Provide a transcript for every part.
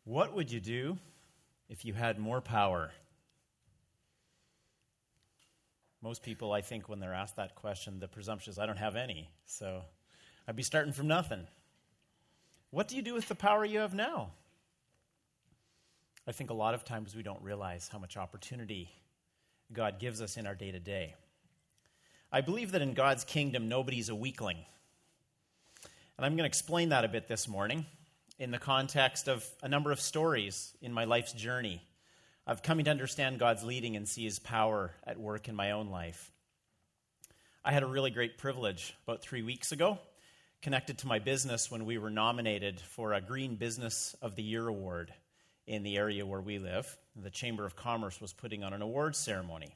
What would you do if you had more power? Most people, I think, when they're asked that question, the presumption is, I don't have any, so I'd be starting from nothing. What do you do with the power you have now? I think a lot of times we don't realize how much opportunity God gives us in our day-to-day. I believe that in God's kingdom, nobody's a weakling. And I'm going to explain that a bit this morning in the context of a number of stories in my life's journey of coming to understand God's leading and see His power at work in my own life. I had a really great privilege about 3 weeks ago, connected to my business when we were nominated for a Green Business of the Year award in the area where we live. The Chamber of Commerce was putting on an awards ceremony.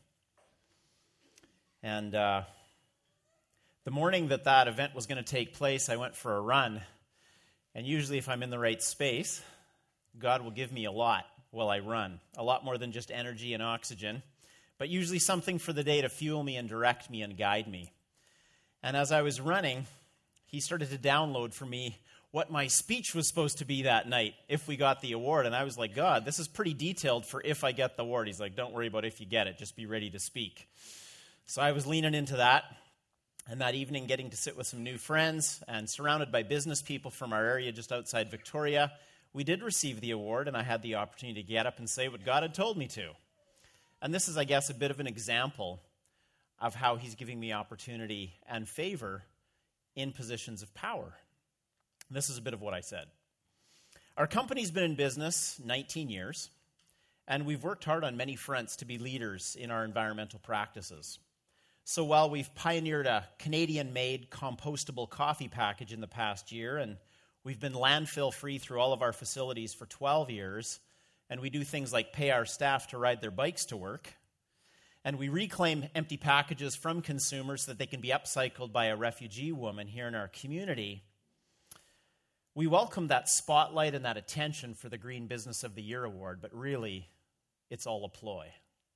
And the morning that event was going to take place, I went for a run. And usually if I'm in the right space, God will give me a lot while I run. A lot more than just energy and oxygen, but usually something for the day to fuel me and direct me and guide me. And as I was running, He started to download for me what my speech was supposed to be that night if we got the award. And I was like, God, this is pretty detailed for if I get the award. He's like, don't worry about if you get it. Just be ready to speak. So I was leaning into that. And that evening, getting to sit with some new friends and surrounded by business people from our area just outside Victoria, we did receive the award, and I had the opportunity to get up and say what God had told me to. And this is, I guess, a bit of an example of how He's giving me opportunity and favor in positions of power. This is a bit of what I said. Our company's been in business 19 years, and we've worked hard on many fronts to be leaders in our environmental practices. So while we've pioneered a Canadian-made compostable coffee package in the past year, and we've been landfill-free through all of our facilities for 12 years, and we do things like pay our staff to ride their bikes to work, and we reclaim empty packages from consumers so that they can be upcycled by a refugee woman here in our community, we welcome that spotlight and that attention for the Green Business of the Year award, but really, it's all a ploy.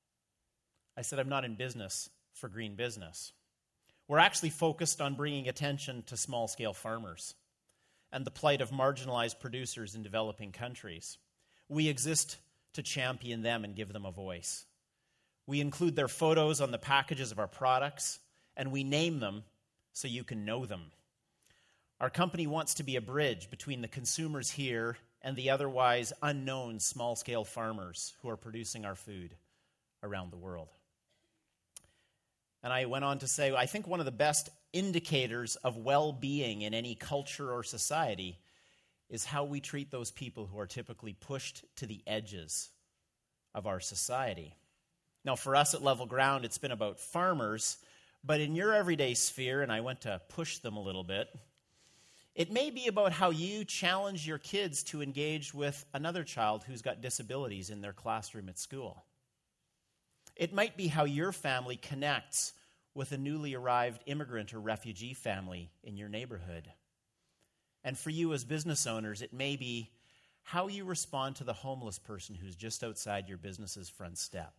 I said I'm not in business for green business. We're actually focused on bringing attention to small-scale farmers and the plight of marginalized producers in developing countries. We exist to champion them and give them a voice. We include their photos on the packages of our products, and we name them so you can know them. Our company wants to be a bridge between the consumers here and the otherwise unknown small-scale farmers who are producing our food around the world. And I went on to say, I think one of the best indicators of well-being in any culture or society is how we treat those people who are typically pushed to the edges of our society. Now, for us at Level Ground, it's been about farmers, but in your everyday sphere, and I went to push them a little bit, it may be about how you challenge your kids to engage with another child who's got disabilities in their classroom at school. It might be how your family connects with a newly arrived immigrant or refugee family in your neighborhood. And for you as business owners, it may be how you respond to the homeless person who's just outside your business's front step.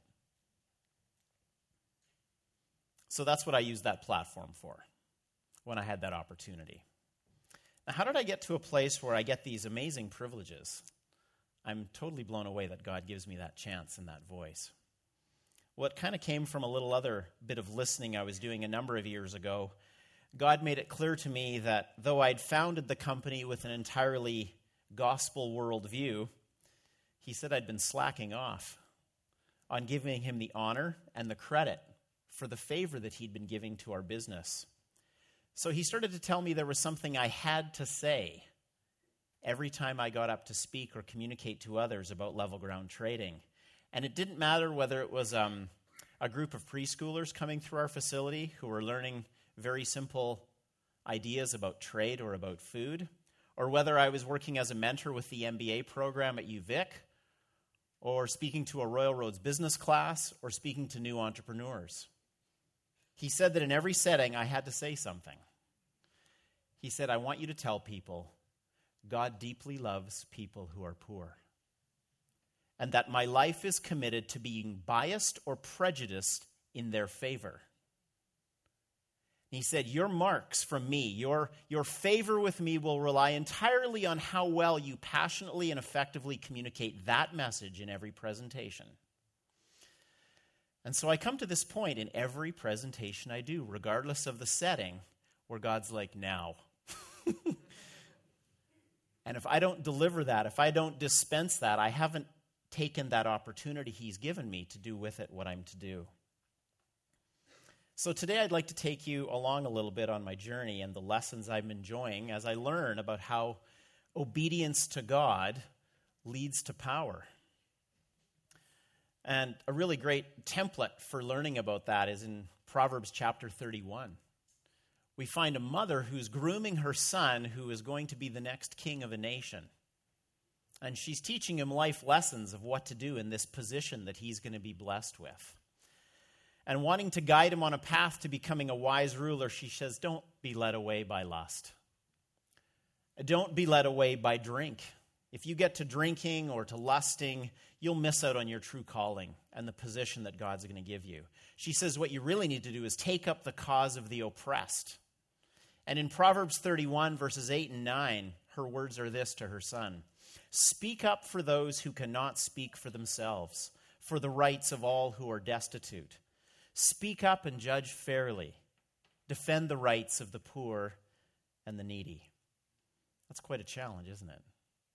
So that's what I used that platform for when I had that opportunity. Now, how did I get to a place where I get these amazing privileges? I'm totally blown away that God gives me that chance and that voice. Well, it kind of came from a little other bit of listening I was doing a number of years ago. God made it clear to me that though I'd founded the company with an entirely gospel worldview, He said I'd been slacking off on giving Him the honor and the credit for the favor that He'd been giving to our business. So He started to tell me there was something I had to say every time I got up to speak or communicate to others about Level Ground Trading. And it didn't matter whether it was a group of preschoolers coming through our facility who were learning very simple ideas about trade or about food, or whether I was working as a mentor with the MBA program at UVic, or speaking to a Royal Roads business class, or speaking to new entrepreneurs. He said that in every setting I had to say something. He said, I want you to tell people God deeply loves people who are poor, and that my life is committed to being biased or prejudiced in their favor. He said, your marks from me, your favor with me will rely entirely on how well you passionately and effectively communicate that message in every presentation. And so I come to this point in every presentation I do, regardless of the setting, where God's like, now. And if I don't deliver that, if I don't dispense that, I haven't taken that opportunity he's given me to do with it what I'm to do. So today I'd like to take you along a little bit on my journey and the lessons I'm enjoying as I learn about how obedience to God leads to power. And a really great template for learning about that is in Proverbs chapter 31. We find a mother who's grooming her son who is going to be the next king of a nation. And she's teaching him life lessons of what to do in this position that he's going to be blessed with. And wanting to guide him on a path to becoming a wise ruler, she says, don't be led away by lust. Don't be led away by drink. If you get to drinking or to lusting, you'll miss out on your true calling and the position that God's going to give you. She says what you really need to do is take up the cause of the oppressed. And in Proverbs 31, verses 8 and 9, her words are this to her son. Speak up for those who cannot speak for themselves, for the rights of all who are destitute. Speak up and judge fairly. Defend the rights of the poor and the needy. That's quite a challenge, isn't it?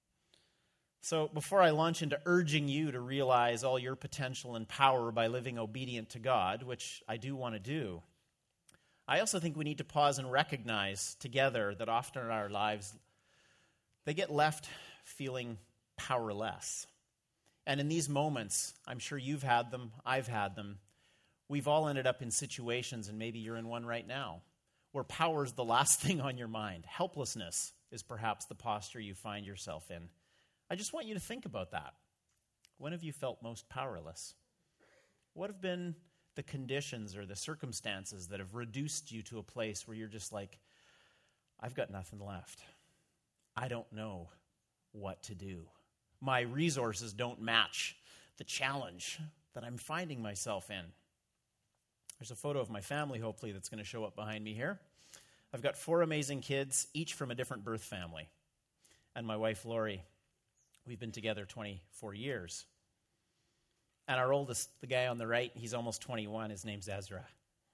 So before I launch into urging you to realize all your potential and power by living obedient to God, which I do want to do, I also think we need to pause and recognize together that often in our lives, they get left feeling powerless. And in these moments, I'm sure you've had them, I've had them, we've all ended up in situations, and maybe you're in one right now, where power is the last thing on your mind. Helplessness is perhaps the posture you find yourself in. I just want you to think about that. When have you felt most powerless? What have been the conditions or the circumstances that have reduced you to a place where you're just like, I've got nothing left. I don't know what to do. My resources don't match the challenge that I'm finding myself in. There's a photo of my family, hopefully, that's going to show up behind me here. I've got 4 amazing kids, each from a different birth family. And my wife, Lori, we've been together 24 years. And our oldest, the guy on the right, he's almost 21. His name's Ezra.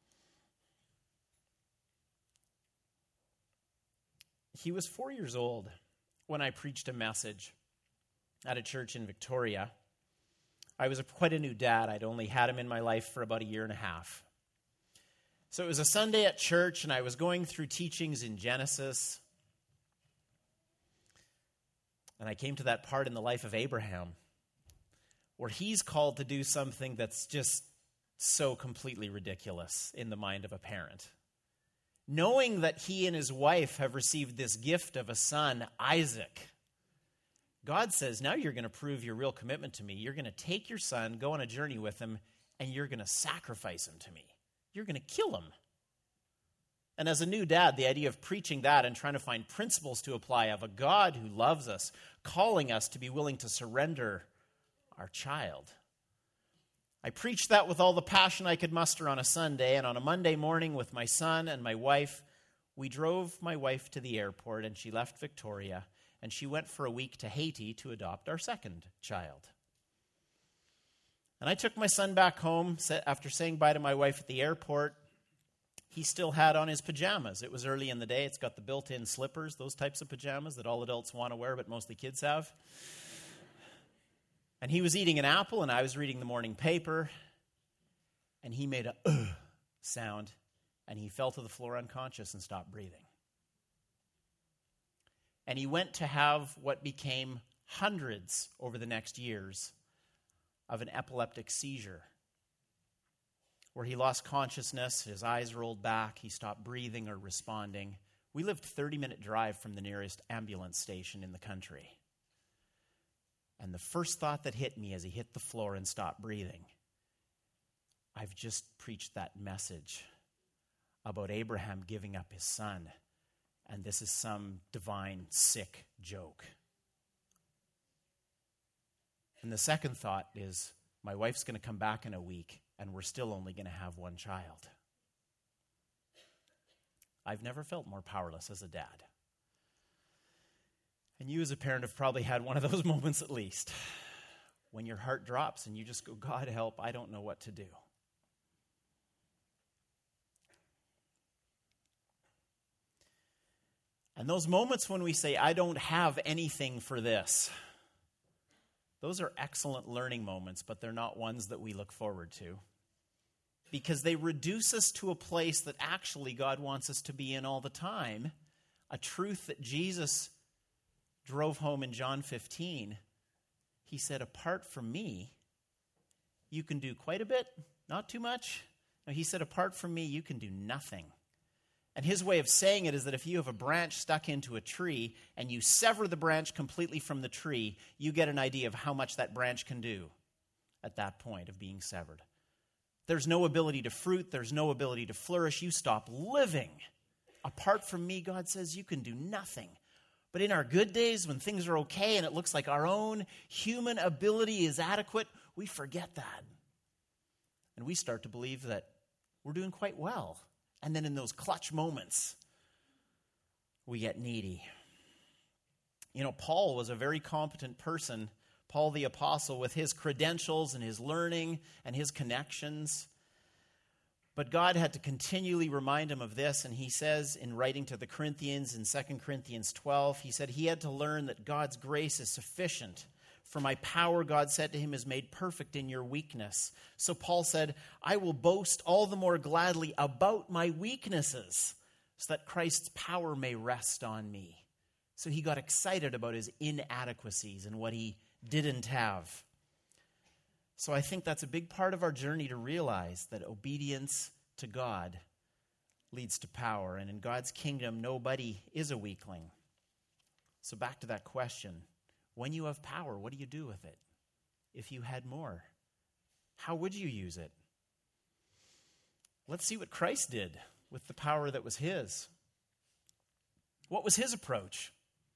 He was 4 years old when I preached a message at a church in Victoria. I was quite a new dad. I'd only had him in my life for about a year and a half. So it was a Sunday at church, and I was going through teachings in Genesis. And I came to that part in the life of Abraham where he's called to do something that's just so completely ridiculous in the mind of a parent. Knowing that he and his wife have received this gift of a son, Isaac, God says, now you're going to prove your real commitment to me. You're going to take your son, go on a journey with him, and you're going to sacrifice him to me. You're going to kill him. And as a new dad, the idea of preaching that and trying to find principles to apply of a God who loves us, calling us to be willing to surrender our child. I preached that with all the passion I could muster on a Sunday, and on a Monday morning with my son and my wife, we drove my wife to the airport, and she left Victoria, and she went for a week to Haiti to adopt our second child. And I took my son back home after saying bye to my wife at the airport. He still had on his pajamas. It was early in the day. It's got the built-in slippers, those types of pajamas that all adults want to wear, but mostly kids have. And he was eating an apple, and I was reading the morning paper, and he made a sound, and he fell to the floor unconscious and stopped breathing. And he went to have what became hundreds over the next years of an epileptic seizure, where he lost consciousness, his eyes rolled back, he stopped breathing or responding. We lived a 30-minute drive from the nearest ambulance station in the country. And the first thought that hit me as he hit the floor and stopped breathing, I've just preached that message about Abraham giving up his son, and this is some divine sick joke. And the second thought is, my wife's going to come back in a week, and we're still only going to have one child. I've never felt more powerless as a dad. And you as a parent have probably had one of those moments at least, when your heart drops and you just go, God help, I don't know what to do. And those moments when we say, I don't have anything for this, those are excellent learning moments, but they're not ones that we look forward to. Because they reduce us to a place that actually God wants us to be in all the time, a truth that Jesus drove home in John 15. He said, apart from me, you can do quite a bit, not too much. No, he said, apart from me, you can do nothing. And his way of saying it is that if you have a branch stuck into a tree and you sever the branch completely from the tree, you get an idea of how much that branch can do at that point of being severed. There's no ability to fruit. There's no ability to flourish. You stop living. Apart from me, God says, you can do nothing. But in our good days, when things are okay and it looks like our own human ability is adequate, we forget that. And we start to believe that we're doing quite well. And then in those clutch moments, we get needy. You know, Paul was a very competent person, Paul the Apostle, with his credentials and his learning and his connections. But God had to continually remind him of this, and he says in writing to the Corinthians in 2 Corinthians 12, he said he had to learn that God's grace is sufficient. For my power, God said to him, is made perfect in your weakness. So Paul said, I will boast all the more gladly about my weaknesses, so that Christ's power may rest on me. So he got excited about his inadequacies and what he didn't have. So I think that's a big part of our journey to realize that obedience to God leads to power. And in God's kingdom, nobody is a weakling. So back to that question. When you have power, what do you do with it? If you had more, how would you use it? Let's see what Christ did with the power that was his. What was his approach?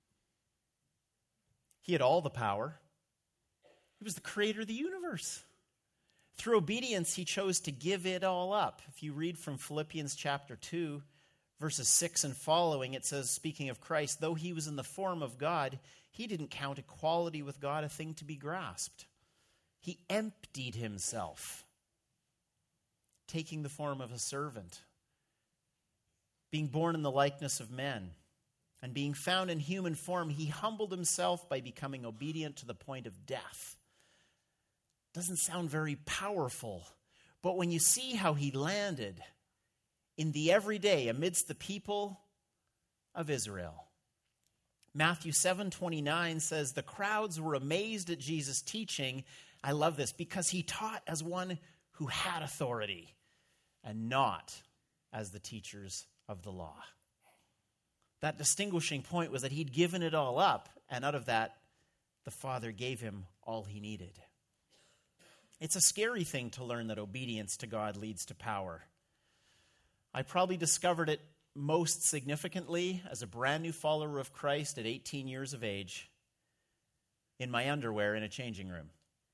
He had all the power. He was the creator of the universe. Through obedience, he chose to give it all up. If you read from Philippians chapter 2, verses 6 and following, it says, speaking of Christ, though he was in the form of God, he didn't count equality with God a thing to be grasped. He emptied himself, taking the form of a servant, being born in the likeness of men, and being found in human form, he humbled himself by becoming obedient to the point of death. Doesn't sound very powerful, but when you see how he landed in the everyday amidst the people of Israel. Matthew 7:29 says, the crowds were amazed at Jesus' teaching. I love this, because he taught as one who had authority and not as the teachers of the law. That distinguishing point was that he'd given it all up, and out of that, the Father gave him all he needed. It's a scary thing to learn that obedience to God leads to power. I probably discovered it most significantly as a brand new follower of Christ at 18 years of age in my underwear in a changing room.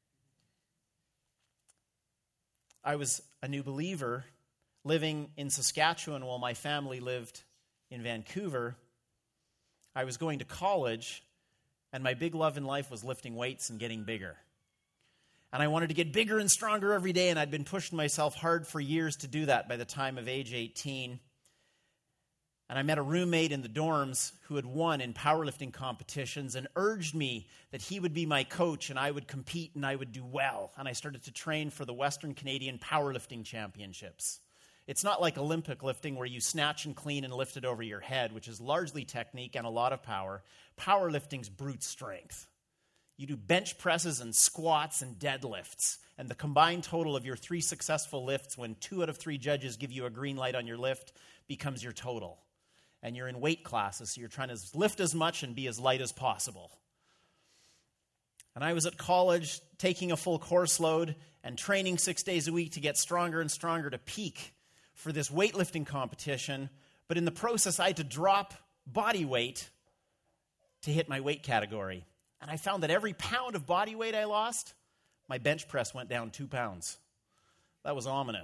I was a new believer living in Saskatchewan while my family lived in Vancouver. I was going to college, and my big love in life was lifting weights and getting bigger. And I wanted to get bigger and stronger every day, and I'd been pushing myself hard for years to do that by the time of age 18. And I met a roommate in the dorms who had won in powerlifting competitions and urged me that he would be my coach and I would compete and I would do well. And I started to train for the Western Canadian Powerlifting Championships. It's not like Olympic lifting where you snatch and clean and lift it over your head, which is largely technique and a lot of power. Powerlifting's brute strength. You do bench presses and squats and deadlifts. And the combined total of your 3 successful lifts, when 2 out of 3 judges give you a green light on your lift, becomes your total. And you're in weight classes, so you're trying to lift as much and be as light as possible. And I was at college taking a full course load and training 6 days a week to get stronger and stronger to peak for this weightlifting competition. But in the process, I had to drop body weight to hit my weight category. And I found that every pound of body weight I lost, my bench press went down 2 pounds. That was ominous.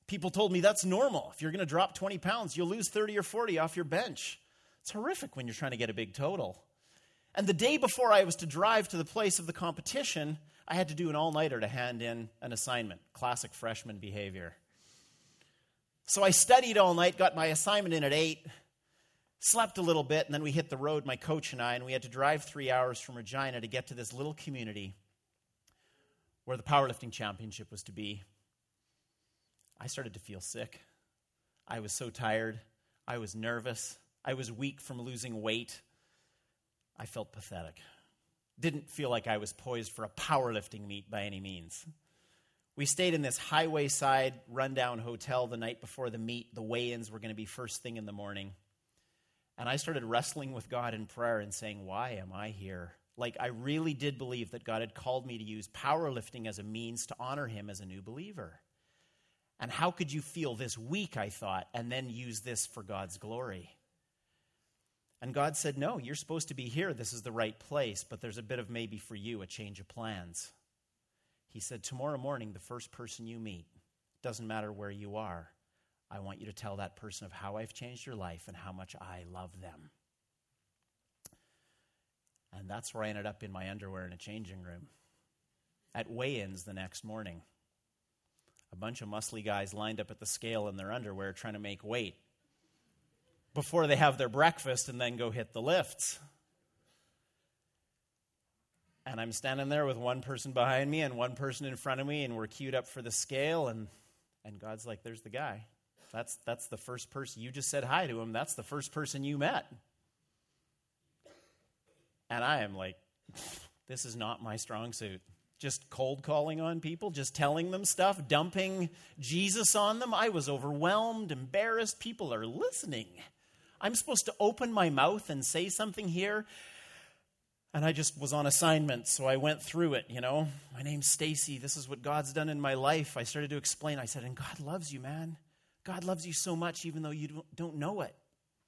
People told me that's normal. If you're going to drop 20 pounds, you'll lose 30 or 40 off your bench. It's horrific when you're trying to get a big total. And the day before I was to drive to the place of the competition, I had to do an all-nighter to hand in an assignment. Classic freshman behavior. So I studied all night, got my assignment in at 8, slept a little bit, and then we hit the road, my coach and I, and we had to drive 3 hours from Regina to get to this little community where the powerlifting championship was to be. I started to feel sick. I was so tired. I was nervous. I was weak from losing weight. I felt pathetic. Didn't feel like I was poised for a powerlifting meet by any means. We stayed in this highway side rundown hotel the night before the meet. The weigh-ins were going to be first thing in the morning. And I started wrestling with God in prayer and saying, why am I here? Like, I really did believe that God had called me to use powerlifting as a means to honor him as a new believer. And how could you feel this weak, I thought, and then use this for God's glory? And God said, no, you're supposed to be here. This is the right place, but there's a bit of maybe for you, a change of plans. He said, tomorrow morning, the first person you meet, doesn't matter where you are, I want you to tell that person of how I've changed your life and how much I love them. And that's where I ended up in my underwear in a changing room. At weigh-ins the next morning, a bunch of muscly guys lined up at the scale in their underwear trying to make weight before they have their breakfast and then go hit the lifts. And I'm standing there with one person behind me and one person in front of me, and we're queued up for the scale, and God's like, there's the guy. That's the first person. You just said hi to him. That's the first person you met. And I am like, this is not my strong suit. Just cold calling on people, just telling them stuff, dumping Jesus on them. I was overwhelmed, embarrassed. People are listening. I'm supposed to open my mouth and say something here. And I just was on assignment, so I went through it, My name's Stacy. This is what God's done in my life. I started to explain. I said, and God loves you, man. God loves you so much even though you don't know it.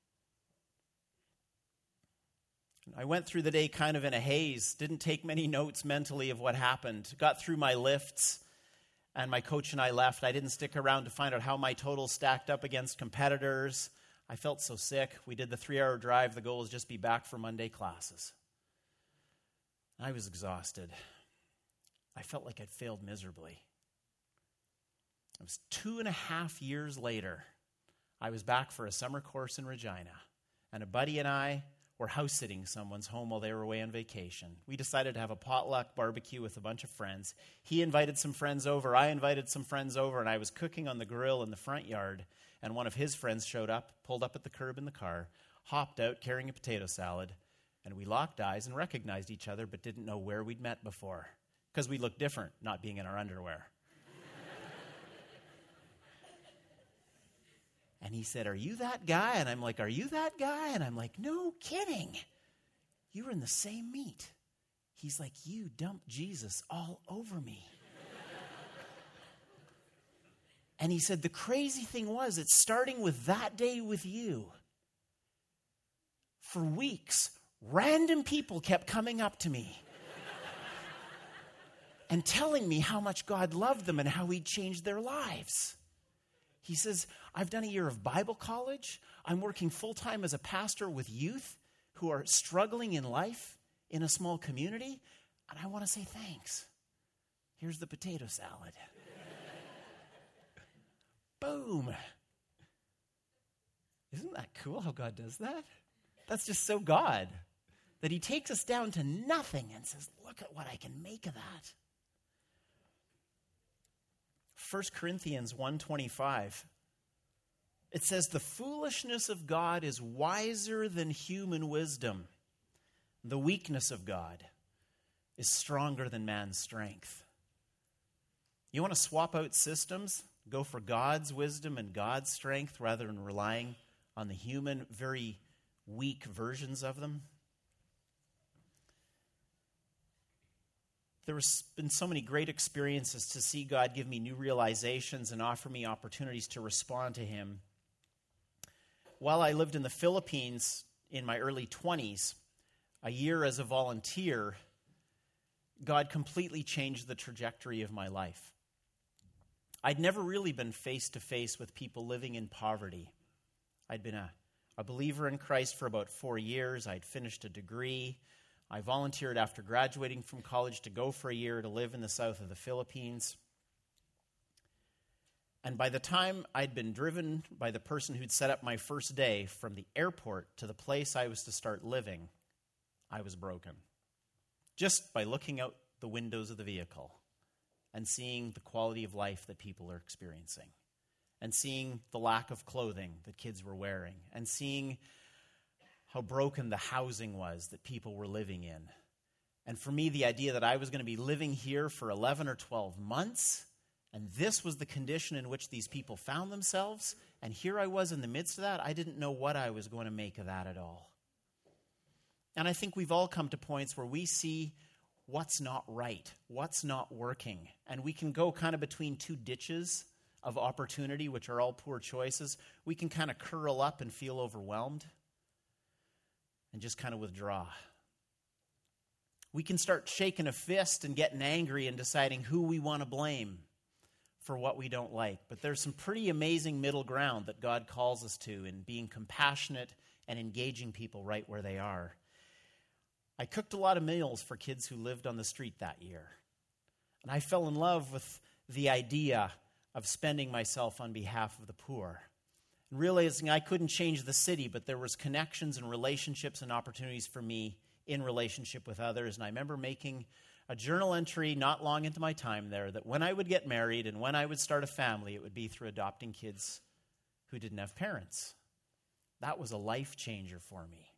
I went through the day kind of in a haze, didn't take many notes mentally of what happened, got through my lifts, and my coach and I left. I didn't stick around to find out how my totals stacked up against competitors. I felt so sick. We did the 3-hour drive. The goal was just be back for Monday classes. I was exhausted. I felt like I'd failed miserably. It was 2.5 years later. I was back for a summer course in Regina, and a buddy and I were house-sitting someone's home while they were away on vacation. We decided to have a potluck barbecue with a bunch of friends. He invited some friends over. I invited some friends over, and I was cooking on the grill in the front yard, and one of his friends showed up, pulled up at the curb in the car, hopped out carrying a potato salad, and we locked eyes and recognized each other but didn't know where we'd met before because we looked different not being in our underwear. And he said, are you that guy? And I'm like, are you that guy? And I'm like, no kidding. You were in the same meet. He's like, you dumped Jesus all over me. And he said, the crazy thing was, it's starting with that day with you. For weeks, random people kept coming up to me and telling me how much God loved them and how he'd changed their lives. He says, I've done a year of Bible college. I'm working full-time as a pastor with youth who are struggling in life in a small community, and I want to say thanks. Here's the potato salad. Boom. Isn't that cool how God does that? That's just so God, that he takes us down to nothing and says, look at what I can make of that. 1 Corinthians 1:25, it says, the foolishness of God is wiser than human wisdom. The weakness of God is stronger than man's strength. You want to swap out systems? Go for God's wisdom and God's strength rather than relying on the human, very weak versions of them. There has been so many great experiences to see God give me new realizations and offer me opportunities to respond to him. While I lived in the Philippines in my early 20s, a year as a volunteer, God completely changed the trajectory of my life. I'd never really been face to face with people living in poverty. I'd been a believer in Christ for about 4 years. I'd finished a degree. I volunteered after graduating from college to go for a year to live in the south of the Philippines. And by the time I'd been driven by the person who'd set up my first day from the airport to the place I was to start living, I was broken. Just by looking out the windows of the vehicle and seeing the quality of life that people are experiencing, and seeing the lack of clothing that kids were wearing, and seeing how broken the housing was that people were living in. And for me, the idea that I was going to be living here for 11 or 12 months, and this was the condition in which these people found themselves, and here I was in the midst of that, I didn't know what I was going to make of that at all. And I think we've all come to points where we see what's not right, what's not working, and we can go kind of between two ditches of opportunity, which are all poor choices. We can kind of curl up and feel overwhelmed and just kind of withdraw. We can start shaking a fist and getting angry and deciding who we want to blame for what we don't like. But there's some pretty amazing middle ground that God calls us to in being compassionate and engaging people right where they are. I cooked a lot of meals for kids who lived on the street that year. And I fell in love with the idea of spending myself on behalf of the poor. And realizing I couldn't change the city, but there was connections and relationships and opportunities for me in relationship with others. And I remember making a journal entry not long into my time there that when I would get married and when I would start a family, it would be through adopting kids who didn't have parents. That was a life changer for me.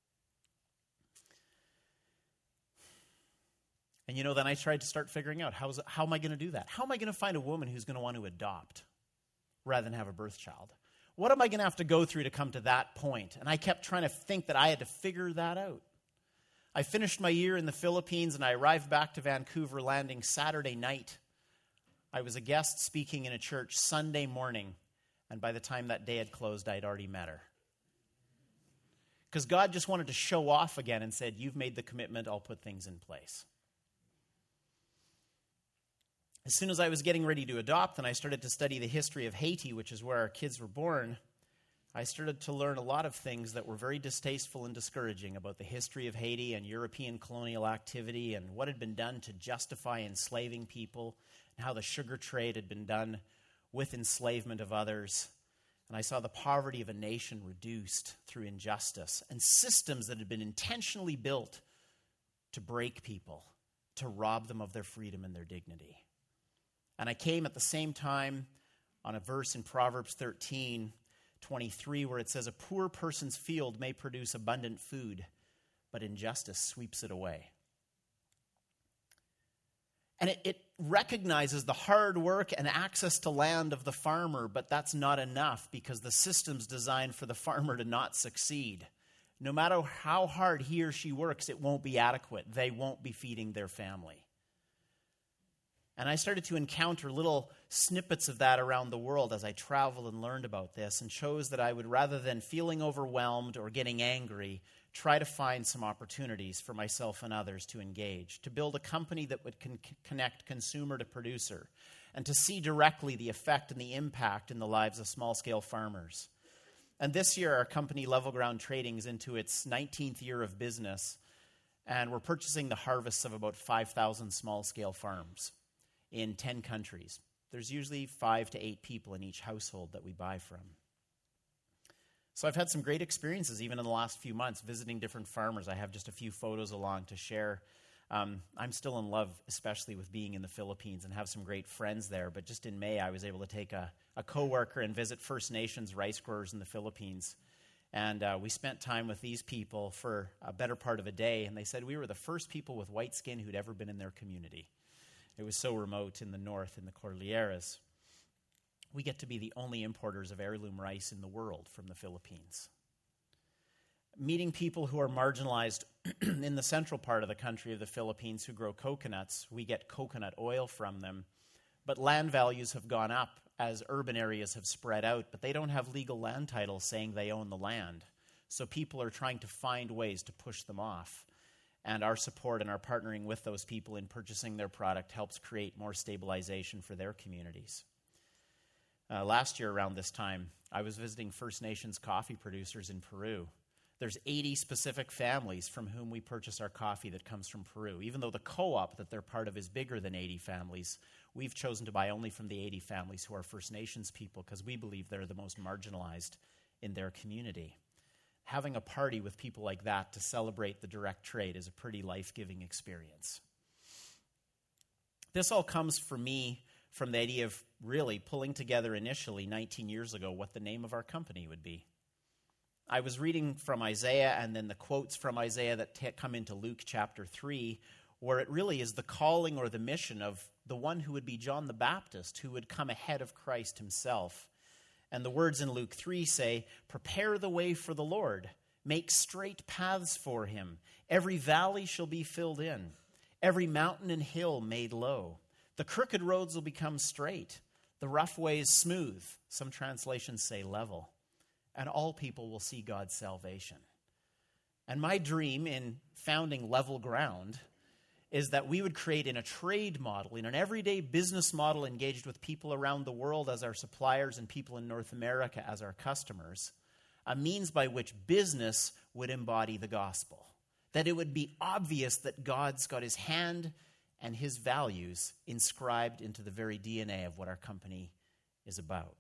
And then I tried to start figuring out, how am I going to do that? How am I going to find a woman who's going to want to adopt rather than have a birth child? What am I going to have to go through to come to that point? And I kept trying to think that I had to figure that out. I finished my year in the Philippines, and I arrived back to Vancouver landing Saturday night. I was a guest speaking in a church Sunday morning, and by the time that day had closed, I'd already met her. Because God just wanted to show off again and said, you've made the commitment, I'll put things in place. As soon as I was getting ready to adopt and I started to study the history of Haiti, which is where our kids were born, I started to learn a lot of things that were very distasteful and discouraging about the history of Haiti and European colonial activity and what had been done to justify enslaving people and how the sugar trade had been done with enslavement of others. And I saw the poverty of a nation reduced through injustice and systems that had been intentionally built to break people, to rob them of their freedom and their dignity. And I came at the same time on a verse in Proverbs 13:23, where it says, a poor person's field may produce abundant food, but injustice sweeps it away. And it recognizes the hard work and access to land of the farmer, but that's not enough because the system's designed for the farmer to not succeed. No matter how hard he or she works, it won't be adequate. They won't be feeding their family. And I started to encounter little snippets of that around the world as I traveled and learned about this, and chose that I would, rather than feeling overwhelmed or getting angry, try to find some opportunities for myself and others to engage, to build a company that would connect consumer to producer, and to see directly the effect and the impact in the lives of small-scale farmers. And this year, our company, Level Ground Trading, is into its 19th year of business, and we're purchasing the harvests of about 5,000 small-scale farms in 10 countries. There's usually 5 to 8 people in each household that we buy from. So I've had some great experiences even in the last few months visiting different farmers. I have just a few photos along to share. I'm still in love, especially with being in the Philippines, and have some great friends there. But just in May, I was able to take a coworker and visit First Nations rice growers in the Philippines. And we spent time with these people for a better part of a day. And they said we were the first people with white skin who'd ever been in their community. It was so remote in the north, in the Cordilleras. We get to be the only importers of heirloom rice in the world from the Philippines. Meeting people who are marginalized in the central part of the country of the Philippines who grow coconuts, we get coconut oil from them. But land values have gone up as urban areas have spread out, but they don't have legal land titles saying they own the land. So people are trying to find ways to push them off. And our support and our partnering with those people in purchasing their product helps create more stabilization for their communities. Last year around this time, I was visiting First Nations coffee producers in Peru. There's 80 specific families from whom we purchase our coffee that comes from Peru. Even though the co-op that they're part of is bigger than 80 families, we've chosen to buy only from the 80 families who are First Nations people because we believe they're the most marginalized in their community. Having a party with people like that to celebrate the direct trade is a pretty life-giving experience. This all comes for me from the idea of really pulling together initially 19 years ago what the name of our company would be. I was reading from Isaiah and then the quotes from Isaiah that come into Luke chapter 3, where it really is the calling or the mission of the one who would be John the Baptist, who would come ahead of Christ himself. And the words in Luke 3 say, "Prepare the way for the Lord, make straight paths for him. Every valley shall be filled in, every mountain and hill made low. The crooked roads will become straight, the rough ways smooth." Some translations say level. And all people will see God's salvation. And my dream in founding Level Ground is that we would create in a trade model, in an everyday business model engaged with people around the world as our suppliers and people in North America as our customers, a means by which business would embody the gospel. That it would be obvious that God's got his hand and his values inscribed into the very DNA of what our company is about.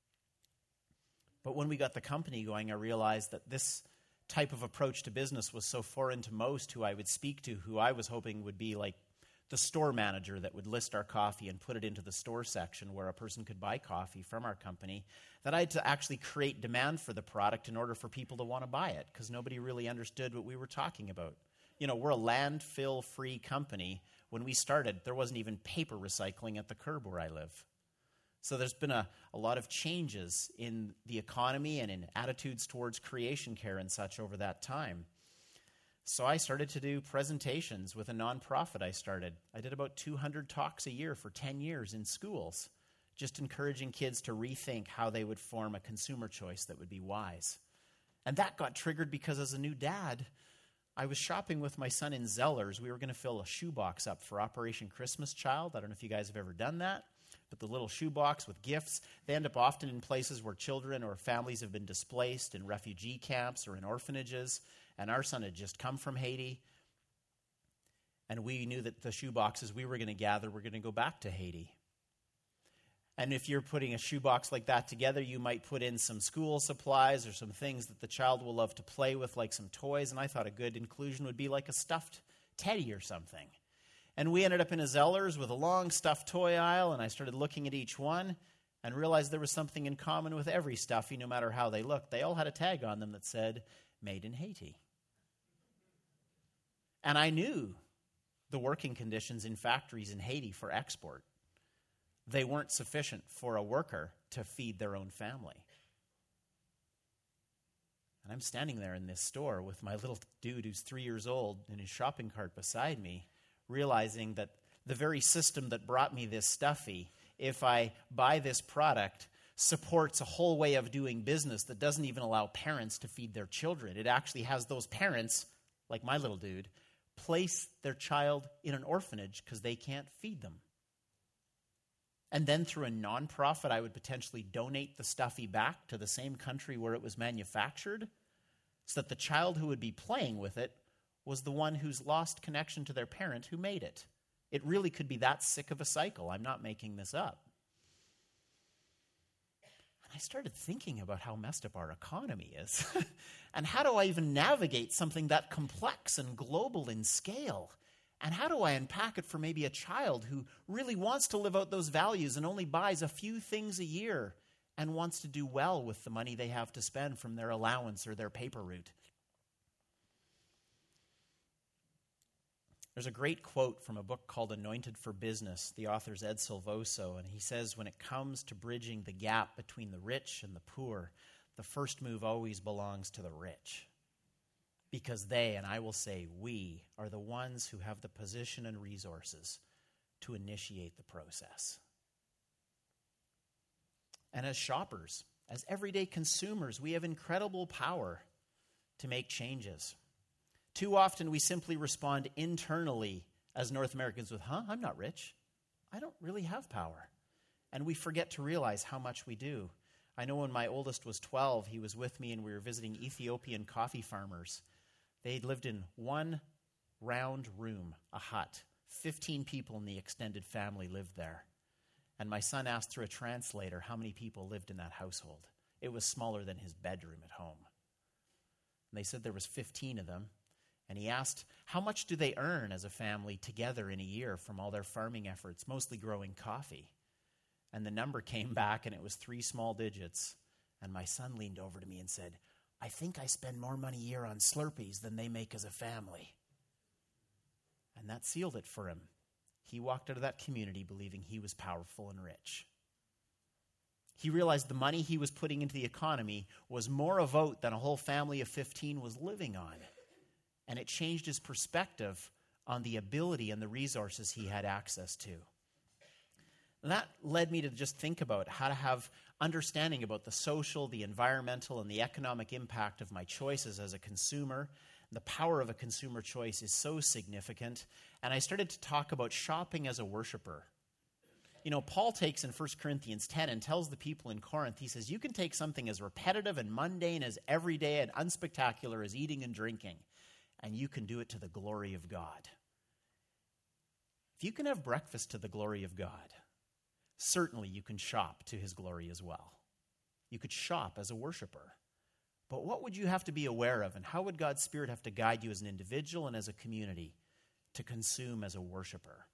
But when we got the company going, I realized that this type of approach to business was so foreign to most who I would speak to, who I was hoping would be like the store manager that would list our coffee and put it into the store section where a person could buy coffee from our company, that I had to actually create demand for the product in order for people to want to buy it, because nobody really understood what we were talking about. You know, we're a landfill-free company. When we started, there wasn't even paper recycling at the curb where I live. So there's been a lot of changes in the economy and in attitudes towards creation care and such over that time. So I started to do presentations with a nonprofit I started. I did about 200 talks a year for 10 years in schools, just encouraging kids to rethink how they would form a consumer choice that would be wise. And that got triggered because as a new dad, I was shopping with my son in Zellers. We were going to fill a shoebox up for Operation Christmas Child. I don't know if you guys have ever done that. But the little shoebox with gifts, they end up often in places where children or families have been displaced, in refugee camps or in orphanages. And our son had just come from Haiti. And we knew that the shoeboxes we were going to gather were going to go back to Haiti. And if you're putting a shoebox like that together, you might put in some school supplies or some things that the child will love to play with, like some toys. And I thought a good inclusion would be like a stuffed teddy or something. And we ended up in a Zellers with a long stuffed toy aisle, and I started looking at each one and realized there was something in common with every stuffy, no matter how they looked. They all had a tag on them that said, "Made in Haiti." And I knew the working conditions in factories in Haiti for export. They weren't sufficient for a worker to feed their own family. And I'm standing there in this store with my little dude who's 3 years old in his shopping cart beside me, realizing that the very system that brought me this stuffy, if I buy this product, supports a whole way of doing business that doesn't even allow parents to feed their children. It actually has those parents, like my little dude, place their child in an orphanage because they can't feed them. And then through a nonprofit, I would potentially donate the stuffy back to the same country where it was manufactured, so that the child who would be playing with it was the one who's lost connection to their parent who made it. It really could be that sick of a cycle. I'm not making this up. And I started thinking about how messed up our economy is. And how do I even navigate something that complex and global in scale? And how do I unpack it for maybe a child who really wants to live out those values and only buys a few things a year and wants to do well with the money they have to spend from their allowance or their paper route? There's a great quote from a book called Anointed for Business. The author's Ed Silvoso, and he says, when it comes to bridging the gap between the rich and the poor, the first move always belongs to the rich. Because they, and I will say we, are the ones who have the position and resources to initiate the process. And as shoppers, as everyday consumers, we have incredible power to make changes. Too often we simply respond internally as North Americans with, I'm not rich. I don't really have power. And we forget to realize how much we do. I know when my oldest was 12, he was with me and we were visiting Ethiopian coffee farmers. They lived in one round room, a hut. 15 people in the extended family lived there. And my son asked through a translator how many people lived in that household. It was smaller than his bedroom at home. And they said there was 15 of them. And he asked, how much do they earn as a family together in a year from all their farming efforts, mostly growing coffee? And the number came back, and it was 3 small digits. And my son leaned over to me and said, I think I spend more money a year on Slurpees than they make as a family. And that sealed it for him. He walked out of that community believing he was powerful and rich. He realized the money he was putting into the economy was more a vote than a whole family of 15 was living on. And it changed his perspective on the ability and the resources he had access to. And that led me to just think about how to have understanding about the social, the environmental, and the economic impact of my choices as a consumer. The power of a consumer choice is so significant. And I started to talk about shopping as a worshiper. You know, Paul takes in 1 Corinthians 10 and tells the people in Corinth, he says, you can take something as repetitive and mundane as everyday and unspectacular as eating and drinking, and you can do it to the glory of God. If you can have breakfast to the glory of God, certainly you can shop to his glory as well. You could shop as a worshiper. But what would you have to be aware of, and how would God's Spirit have to guide you as an individual and as a community to consume as a worshiper?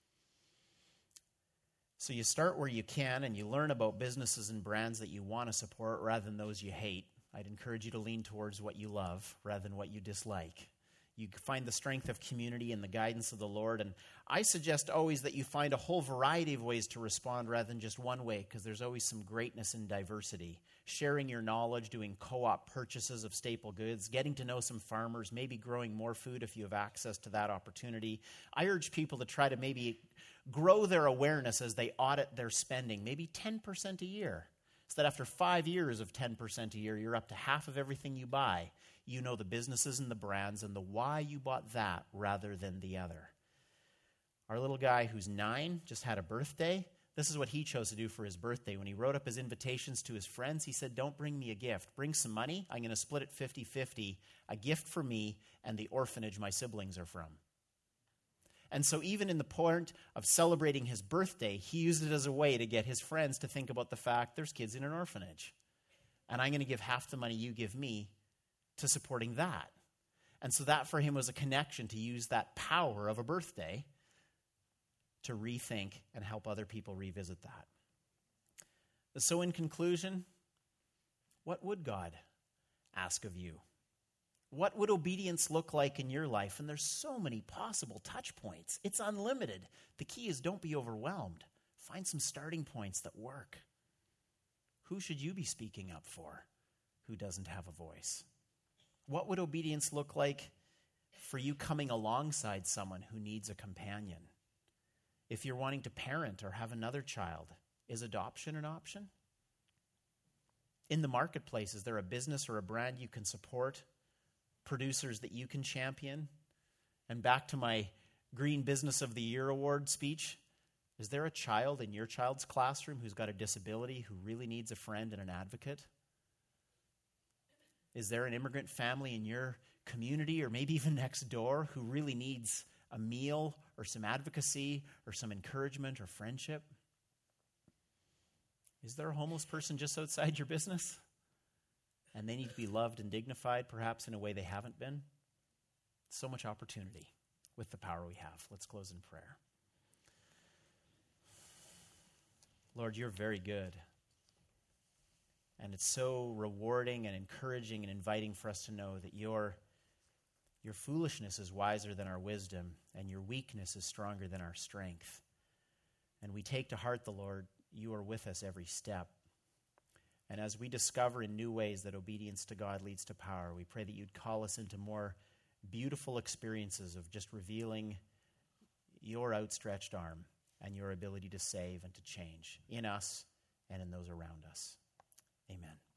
So you start where you can, and you learn about businesses and brands that you want to support rather than those you hate. I'd encourage you to lean towards what you love rather than what you dislike. You find the strength of community and the guidance of the Lord. And I suggest always that you find a whole variety of ways to respond rather than just one way, because there's always some greatness in diversity. Sharing your knowledge, doing co-op purchases of staple goods, getting to know some farmers, maybe growing more food if you have access to that opportunity. I urge people to try to maybe grow their awareness as they audit their spending, maybe 10% a year. So that after 5 years of 10% a year, you're up to half of everything you buy. You know the businesses and the brands and the why you bought that rather than the other. Our little guy who's 9 just had a birthday. This is what he chose to do for his birthday. When he wrote up his invitations to his friends, he said, don't bring me a gift. Bring some money. I'm going to split it 50-50, a gift for me and the orphanage my siblings are from. And so even in the point of celebrating his birthday, he used it as a way to get his friends to think about the fact there's kids in an orphanage. And I'm going to give half the money you give me to supporting that. And so that for him was a connection to use that power of a birthday to rethink and help other people revisit that. So in conclusion, what would God ask of you? What would obedience look like in your life? And there's so many possible touch points. It's unlimited. The key is don't be overwhelmed. Find some starting points that work. Who should you be speaking up for who doesn't have a voice? What would obedience look like for you coming alongside someone who needs a companion? If you're wanting to parent or have another child, is adoption an option? In the marketplace, is there a business or a brand you can support? Producers that you can champion? And back to my Green Business of the Year Award speech, is there a child in your child's classroom who's got a disability who really needs a friend and an advocate? Is there an immigrant family in your community or maybe even next door who really needs a meal or some advocacy or some encouragement or friendship? Is there a homeless person just outside your business? And they need to be loved and dignified, perhaps in a way they haven't been? So much opportunity with the power we have. Let's close in prayer. Lord, you're very good. And it's so rewarding and encouraging and inviting for us to know that your foolishness is wiser than our wisdom, and your weakness is stronger than our strength. And we take to heart the Lord, you are with us every step. And as we discover in new ways that obedience to God leads to power, we pray that you'd call us into more beautiful experiences of just revealing your outstretched arm and your ability to save and to change in us and in those around us. Amen.